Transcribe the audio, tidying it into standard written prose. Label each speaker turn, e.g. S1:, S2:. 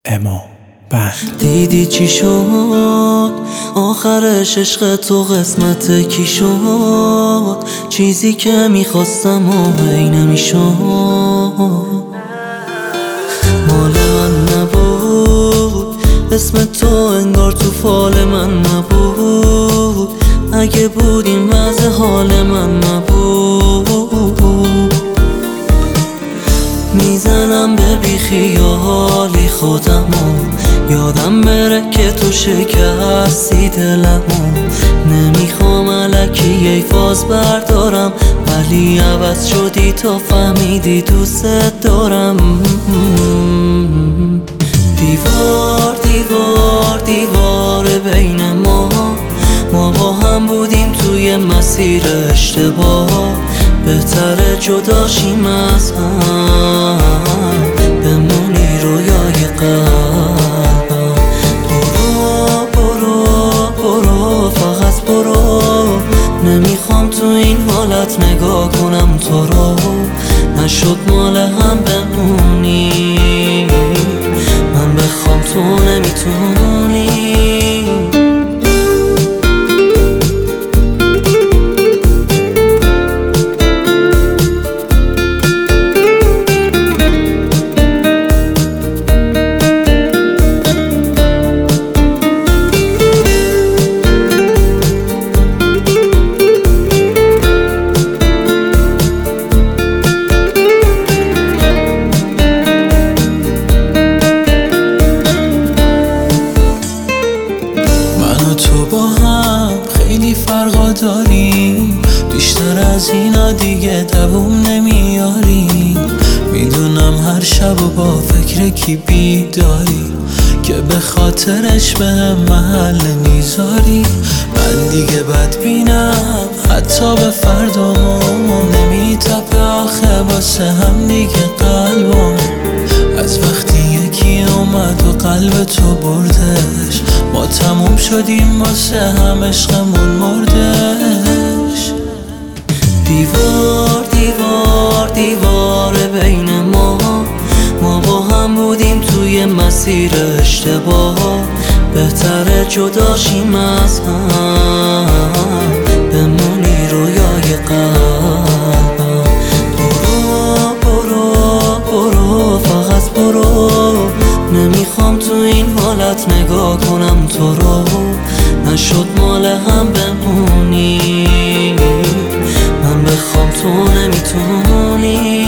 S1: اما بند
S2: دیدی چی شد آخرش؟ عشق تو قسمت کی شد؟ چیزی که میخواستم و هی نمیشد، مال من نبود، اسم تو انگار تو فال من نبود، اگه بود این وضع حال من نبود. میزنم به بیخیالی خودمو، یادم بره که تو شکستی دلمو. نمیخوام الکی ای فاز بردارم، ولی عوض شدی تا فهمیدی دوست دارم. دیوار دیوار دیوار بین ما با هم بودیم توی مسیر اشتباه، بهتره جداشیم از هم، بمونی رویای قلبم. برو برو برو فقط برو، نمیخوام تو این حالت نگاه کنم تو رو. نشد مال هم بمونی، من بخوام تو نمیتونی.
S1: تو با هم خیلی فرقا داریم، بیشتر از اینا دیگه دووم نمیاری. میدونم هر شب و با فکر کی بیداری، که به خاطرش به هم محل میذاری. من دیگه بدبینم حتی به فردامون، نمیتپه آخه واسه هم دیگه قلبم. از وقتی یکی اومد و قلب تو بردش، ما تموم شدیم واسه هم، عشقمون مردش.
S2: دیوار دیوار دیوار بین ما با هم بودیم توی مسیر اشتباه، بهتره جداشیم از هم، بمونی رویای قلبم. برو برو برو فقط برو، نمیخوام تو این حالت نگاه کنم تو رو. نشد مال هم بمونی، من بخوام تو نمیتونی.